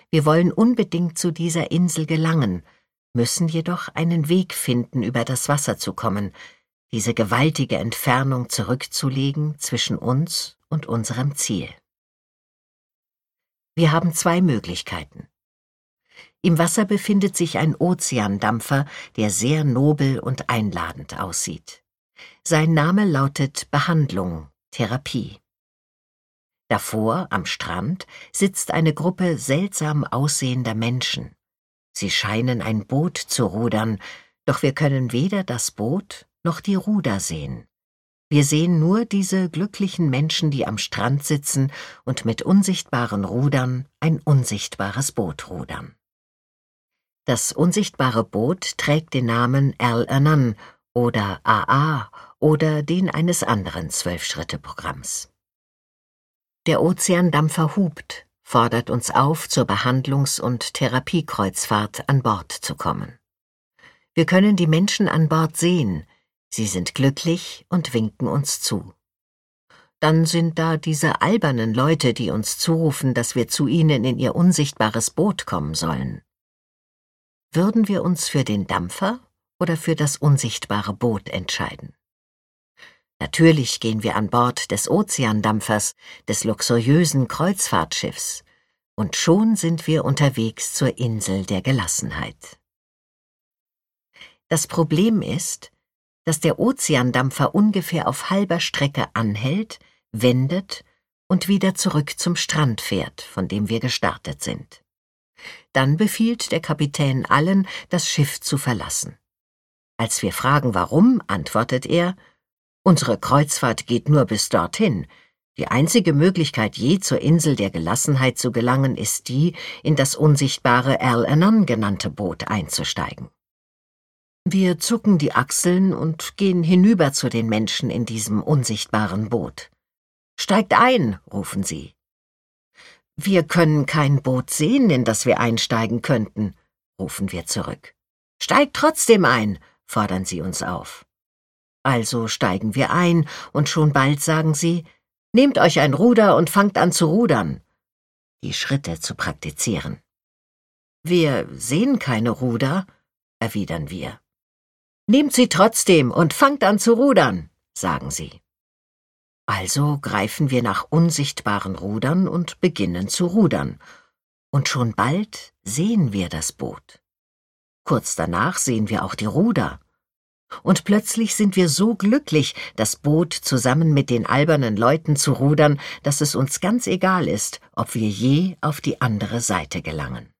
Wir wollen unbedingt zu dieser Insel gelangen, müssen jedoch einen Weg finden, über das Wasser zu kommen, diese gewaltige Entfernung zurückzulegen zwischen uns und unserem Ziel. Wir haben zwei Möglichkeiten. Im Wasser befindet sich ein Ozeandampfer, der sehr nobel und einladend aussieht. Sein Name lautet Behandlung, Therapie. Davor, am Strand, sitzt eine Gruppe seltsam aussehender Menschen. Sie scheinen ein Boot zu rudern, doch wir können weder das Boot noch die Ruder sehen. Wir sehen nur diese glücklichen Menschen, die am Strand sitzen und mit unsichtbaren Rudern ein unsichtbares Boot rudern. Das unsichtbare Boot trägt den Namen Al-Anan oder AA oder den eines anderen 12-Schritte-Programms. Der Ozeandampfer hupt, fordert uns auf, zur Behandlungs- und Therapiekreuzfahrt an Bord zu kommen. Wir können die Menschen an Bord sehen, sie sind glücklich und winken uns zu. Dann sind da diese albernen Leute, die uns zurufen, dass wir zu ihnen in ihr unsichtbares Boot kommen sollen. Würden wir uns für den Dampfer oder für das unsichtbare Boot entscheiden? Natürlich gehen wir an Bord des Ozeandampfers, des luxuriösen Kreuzfahrtschiffs, und schon sind wir unterwegs zur Insel der Gelassenheit. Das Problem ist, dass der Ozeandampfer ungefähr auf halber Strecke anhält, wendet und wieder zurück zum Strand fährt, von dem wir gestartet sind. Dann befiehlt der Kapitän allen, das Schiff zu verlassen. Als wir fragen, warum, antwortet er: Unsere Kreuzfahrt geht nur bis dorthin. Die einzige Möglichkeit, je zur Insel der Gelassenheit zu gelangen, ist die, in das unsichtbare Al-Anan genannte Boot einzusteigen. Wir zucken die Achseln und gehen hinüber zu den Menschen in diesem unsichtbaren Boot. »Steigt ein«, rufen sie. »Wir können kein Boot sehen, in das wir einsteigen könnten«, rufen wir zurück. »Steigt trotzdem ein«, fordern sie uns auf. Also steigen wir ein, und schon bald sagen sie: »Nehmt euch ein Ruder und fangt an zu rudern«, die Schritte zu praktizieren. »Wir sehen keine Ruder«, erwidern wir. »Nehmt sie trotzdem und fangt an zu rudern«, sagen sie. Also greifen wir nach unsichtbaren Rudern und beginnen zu rudern. Und schon bald sehen wir das Boot. Kurz danach sehen wir auch die Ruder. Und plötzlich sind wir so glücklich, das Boot zusammen mit den albernen Leuten zu rudern, dass es uns ganz egal ist, ob wir je auf die andere Seite gelangen.